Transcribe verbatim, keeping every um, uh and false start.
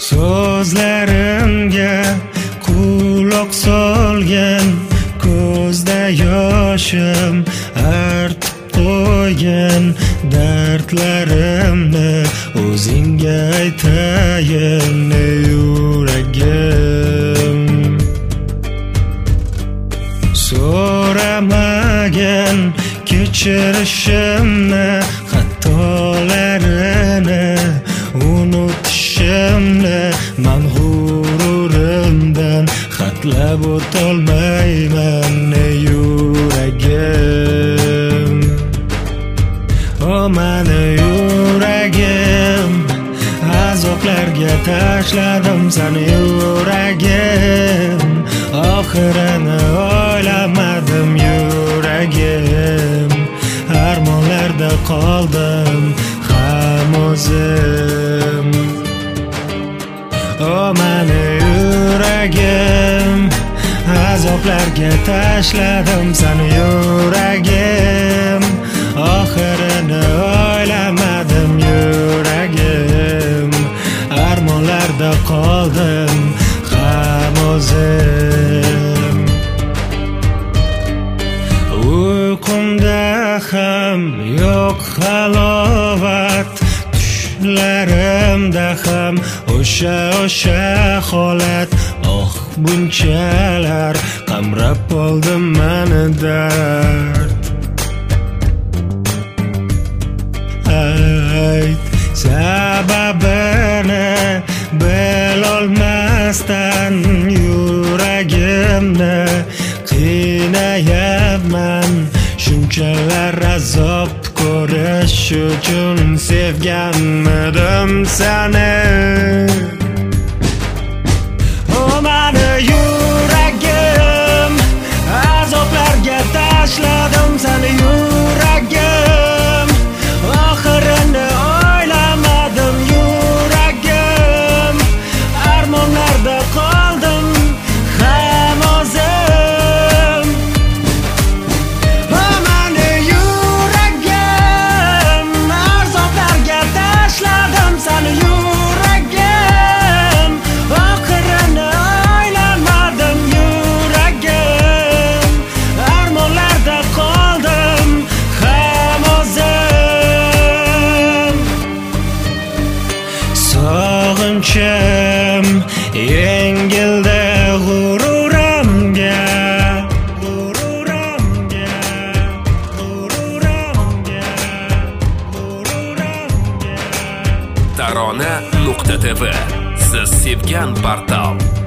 So'zlarimga quloq solgan, ko'zda yoshim artib qo'ygan, dardlarimni o'zingga aytayin yuragim. So'ramagan kechirishimni, xatolarini unutishimni, man g'ururimdan xatlab o'tolmayman yuragim. O mani yuragim, azoblarga tashladim seni yuragim. Oxirini o'ylamadim yuragim, armonlarda qoldim ham o'zim. O mani yuragim, azoblarga tashladim seni yuragim. Oxirini o'ylamadim yuragim, armonlarda qoldim ham o'zim. Uyqumda ham yo'q halovat, tushlarimda ham o'sha o'sha holat. Oh, bunchalar qamrab oldi meni dard. Ayt sababini bilolmasdan yuragimni qiynayapman. Shunchalar azob ko'rish uchun sevganmidim seni. O mani yuragim, azoblarga tashladim seni yuragim. Oxirini o'ylamadim yuragim, armonlarda qoldim ham o'zim. O mani yuragim, azoblarga tashladim seni yuragim. Oxirini o'ylamadim yuragim, armonlarda qoldim ham o'zim. Sog'inchim yengildi g'ururimga, g'ururimga, g'ururimga, g'ururimga. Tarona nuqta tv, siz sevgan portal.